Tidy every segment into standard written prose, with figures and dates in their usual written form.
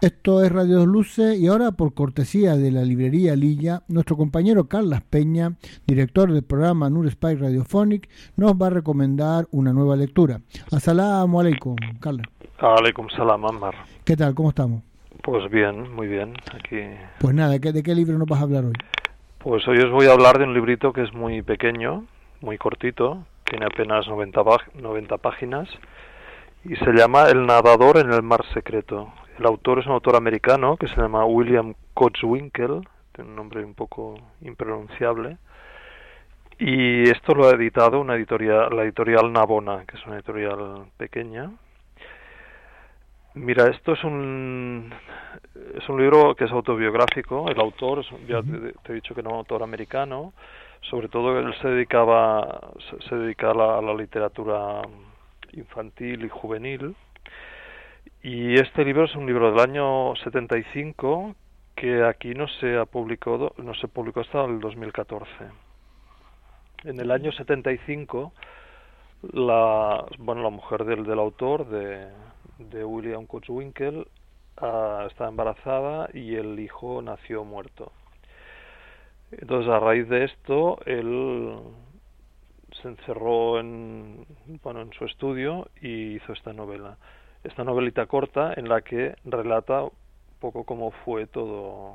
Esto es Radio Dos Luces y ahora, por cortesía de la librería Lilla, nuestro compañero Carlas Peña, director del programa Nur Spy Radiophonic, nos va a recomendar una nueva lectura. As-salamu alaikum, Carlas. Alaikum salam, Ammar. ¿Qué tal? ¿Cómo estamos? Pues bien, muy bien. Aquí. Pues nada, ¿de qué libro nos vas a hablar hoy? Pues hoy os voy a hablar de un librito que es muy pequeño, muy cortito, tiene apenas 90 páginas y se llama El nadador en el mar secreto. El autor es un autor americano que se llama William Kotzwinkle, tiene un nombre un poco impronunciable, y esto lo ha editado la editorial Navona, que es una editorial pequeña. Mira, esto es un libro que es autobiográfico. El autor, ya te he dicho que era un autor americano, sobre todo él se dedica a la literatura infantil y juvenil. Y este libro es un libro del año 75 que aquí no se publicó hasta el 2014. En el año 75 la mujer del autor, de William Kotzwinkle, estaba embarazada y el hijo nació muerto. Entonces, a raíz de esto, él se encerró en su estudio y hizo esta novela. Esta novelita corta en la que relata un poco cómo fue todo.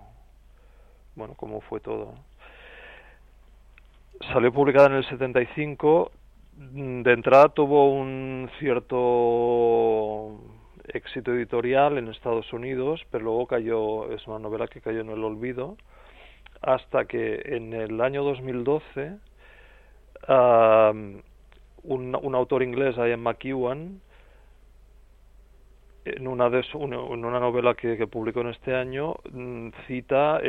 Salió publicada en el 75. De entrada tuvo un cierto éxito editorial en Estados Unidos, pero luego es una novela que cayó en el olvido, hasta que en el año 2012 un autor inglés, Ian McEwan, en una novela que publicó en este año, cita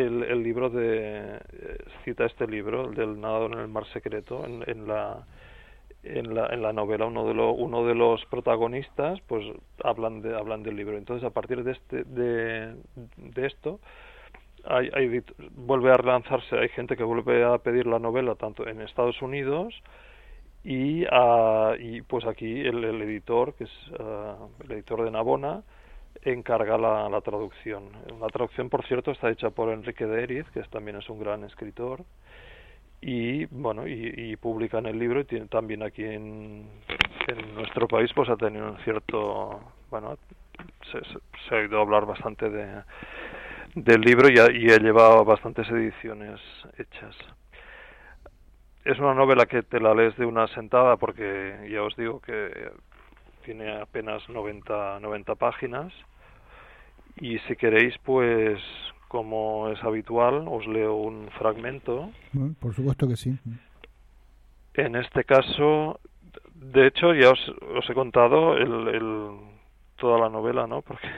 este libro, el del nadador en el mar secreto, en la novela. Uno de los protagonistas pues hablan del libro. Entonces, a partir de esto vuelve a relanzarse. Hay gente que vuelve a pedir la novela tanto en Estados Unidos y pues aquí el editor, que es el editor de Navona, encarga la traducción. La traducción, por cierto, está hecha por Enrique de Eriz, que también es un gran escritor, y publican el libro, y también aquí en nuestro país pues ha tenido un cierto, se ha oído hablar bastante del libro y ha llevado bastantes ediciones hechas. Es una novela que te la lees de una sentada, porque ya os digo que tiene apenas 90 páginas, y si queréis, pues como es habitual, os leo un fragmento. Por supuesto que sí. En este caso, de hecho, ya os he contado toda la novela, ¿no? Porque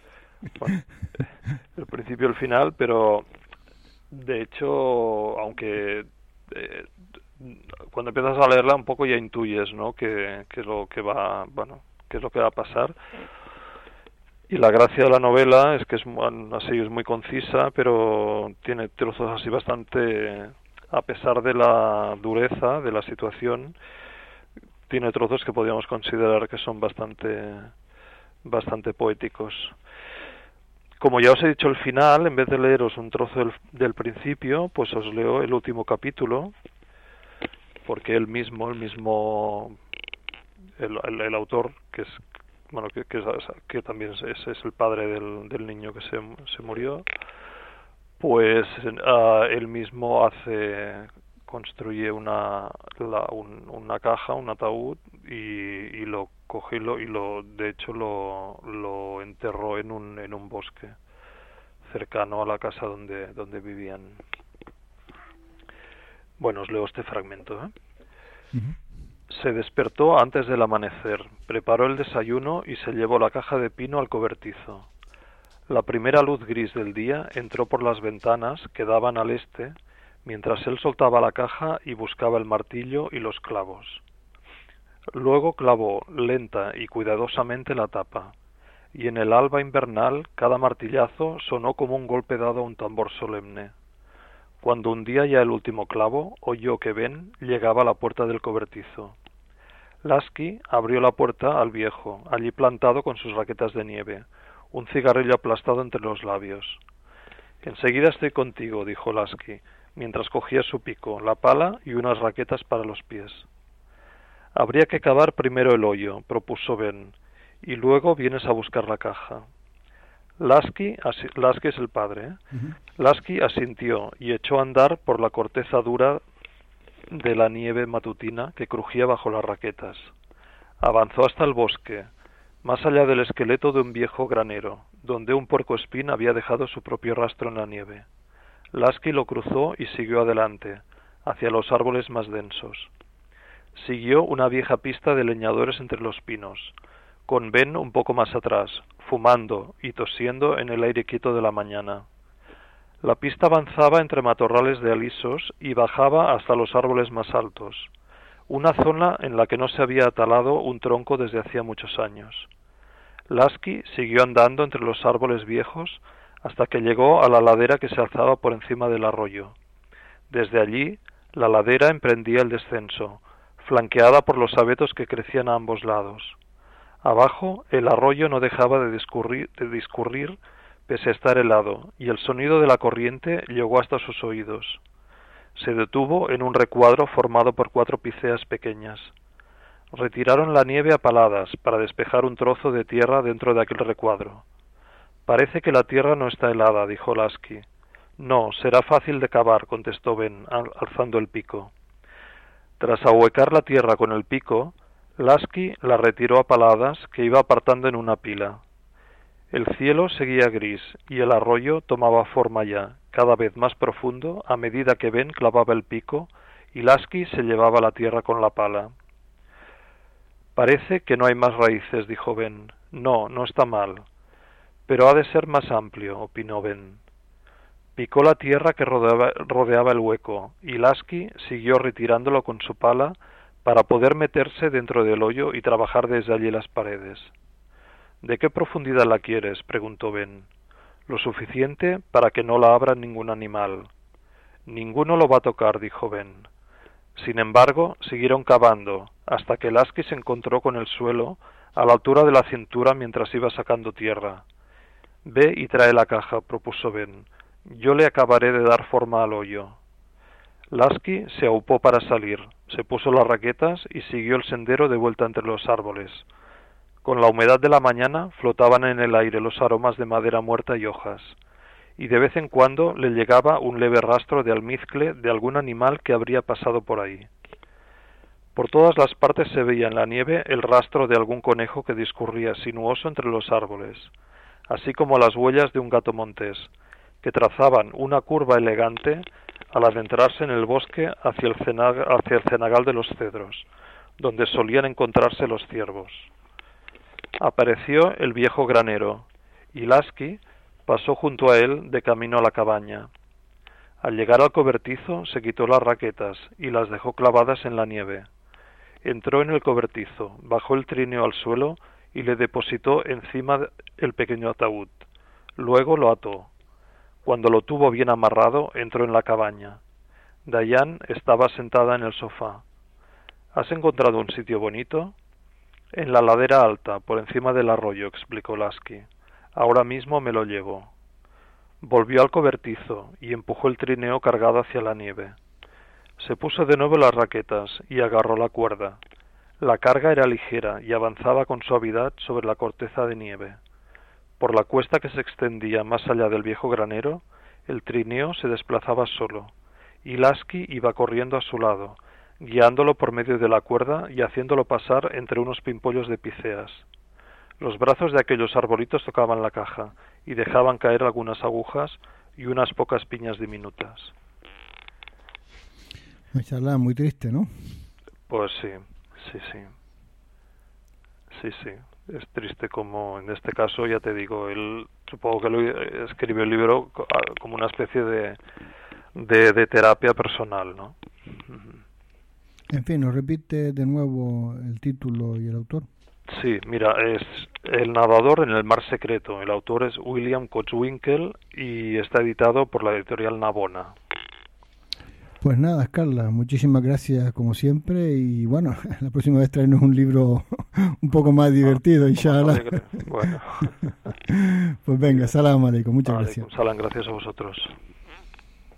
el principio y el final, pero de hecho, aunque cuando empiezas a leerla un poco ya intuyes, ¿no? que es lo que va a pasar. Y la gracia de la novela es que es muy concisa, pero tiene trozos así bastante, a pesar de la dureza de la situación, tiene trozos que podríamos considerar que son bastante poéticos. Como ya os he dicho el final, en vez de leeros un trozo del principio, pues os leo el último capítulo, porque el autor, que también es el padre del niño que se murió, pues él mismo construye una caja, un ataúd, y lo coge y de hecho lo enterró en un bosque cercano a la casa donde vivían. Bueno, os leo este fragmento, ¿eh? Uh-huh. Se despertó antes del amanecer, preparó el desayuno y se llevó la caja de pino al cobertizo. La primera luz gris del día entró por las ventanas que daban al este, mientras él soltaba la caja y buscaba el martillo y los clavos. Luego clavó lenta y cuidadosamente la tapa, y en el alba invernal cada martillazo sonó como un golpe dado a un tambor solemne. Cuando hundía ya el último clavo, oyó que Ben llegaba a la puerta del cobertizo. Lasky abrió la puerta al viejo, allí plantado con sus raquetas de nieve, un cigarrillo aplastado entre los labios. «Enseguida estoy contigo», dijo Lasky, mientras cogía su pico, la pala y unas raquetas para los pies. «Habría que cavar primero el hoyo», propuso Ben, «y luego vienes a buscar la caja». Lasky es el padre, Lasky asintió y echó a andar por la corteza dura de la nieve matutina que crujía bajo las raquetas. Avanzó hasta el bosque, más allá del esqueleto de un viejo granero, donde un puercoespín había dejado su propio rastro en la nieve. Lasky lo cruzó y siguió adelante, hacia los árboles más densos. Siguió una vieja pista de leñadores entre los pinos, con Ben un poco más atrás, fumando y tosiendo en el aire quieto de la mañana. La pista avanzaba entre matorrales de alisos y bajaba hasta los árboles más altos, una zona en la que no se había talado un tronco desde hacía muchos años. Lasky siguió andando entre los árboles viejos hasta que llegó a la ladera que se alzaba por encima del arroyo. Desde allí, la ladera emprendía el descenso, flanqueada por los abetos que crecían a ambos lados. Abajo, el arroyo no dejaba de discurrir pese a estar helado, y el sonido de la corriente llegó hasta sus oídos. Se detuvo en un recuadro formado por 4 píceas pequeñas. Retiraron la nieve a paladas para despejar un trozo de tierra dentro de aquel recuadro. «Parece que la tierra no está helada», dijo Lasky. «No, será fácil de cavar», contestó Ben, alzando el pico. Tras ahuecar la tierra con el pico, Lasky la retiró a paladas que iba apartando en una pila. El cielo seguía gris y el arroyo tomaba forma ya, cada vez más profundo, a medida que Ben clavaba el pico y Lasky se llevaba la tierra con la pala. «Parece que no hay más raíces», dijo Ben. «No, no está mal. Pero ha de ser más amplio», opinó Ben. Picó la tierra que rodeaba el hueco y Lasky siguió retirándolo con su pala para poder meterse dentro del hoyo y trabajar desde allí las paredes. «¿De qué profundidad la quieres?», preguntó Ben. «Lo suficiente para que no la abra ningún animal». «Ninguno lo va a tocar», dijo Ben. Sin embargo, siguieron cavando, hasta que Lasky se encontró con el suelo a la altura de la cintura mientras iba sacando tierra. «Ve y trae la caja», propuso Ben. «Yo le acabaré de dar forma al hoyo». Lasky se aupó para salir, se puso las raquetas y siguió el sendero de vuelta entre los árboles. Con la humedad de la mañana flotaban en el aire los aromas de madera muerta y hojas, y de vez en cuando le llegaba un leve rastro de almizcle de algún animal que habría pasado por ahí. Por todas las partes se veía en la nieve el rastro de algún conejo que discurría sinuoso entre los árboles, así como las huellas de un gato montés, que trazaban una curva elegante al adentrarse en el bosque hacia el cenagal de los cedros, donde solían encontrarse los ciervos. Apareció el viejo granero, y Lasky pasó junto a él de camino a la cabaña. Al llegar al cobertizo se quitó las raquetas y las dejó clavadas en la nieve. Entró en el cobertizo, bajó el trineo al suelo y le depositó encima el pequeño ataúd. Luego lo ató. Cuando lo tuvo bien amarrado, entró en la cabaña. Diane estaba sentada en el sofá. «¿Has encontrado un sitio bonito?» «En la ladera alta, por encima del arroyo», explicó Lasky. «Ahora mismo me lo llevo». Volvió al cobertizo y empujó el trineo cargado hacia la nieve. Se puso de nuevo las raquetas y agarró la cuerda. La carga era ligera y avanzaba con suavidad sobre la corteza de nieve. Por la cuesta que se extendía más allá del viejo granero, el trineo se desplazaba solo, y Lasky iba corriendo a su lado, guiándolo por medio de la cuerda y haciéndolo pasar entre unos pimpollos de píceas. Los brazos de aquellos arbolitos tocaban la caja y dejaban caer algunas agujas y unas pocas piñas diminutas. Una charla muy triste, ¿no? Pues sí. Es triste, como en este caso, ya te digo, él supongo que escribió el libro como una especie de terapia personal, ¿no? En fin, ¿nos repite de nuevo el título y el autor? Sí, mira, es El nadador en el mar secreto. El autor es William Kotzwinkle y está editado por la editorial Navona. Pues nada, Carla, muchísimas gracias como siempre y bueno, la próxima vez traernos un libro un poco más divertido, inshallah. Bueno. Pues venga, salam aleikum, muchas gracias. Salam, gracias a vosotros.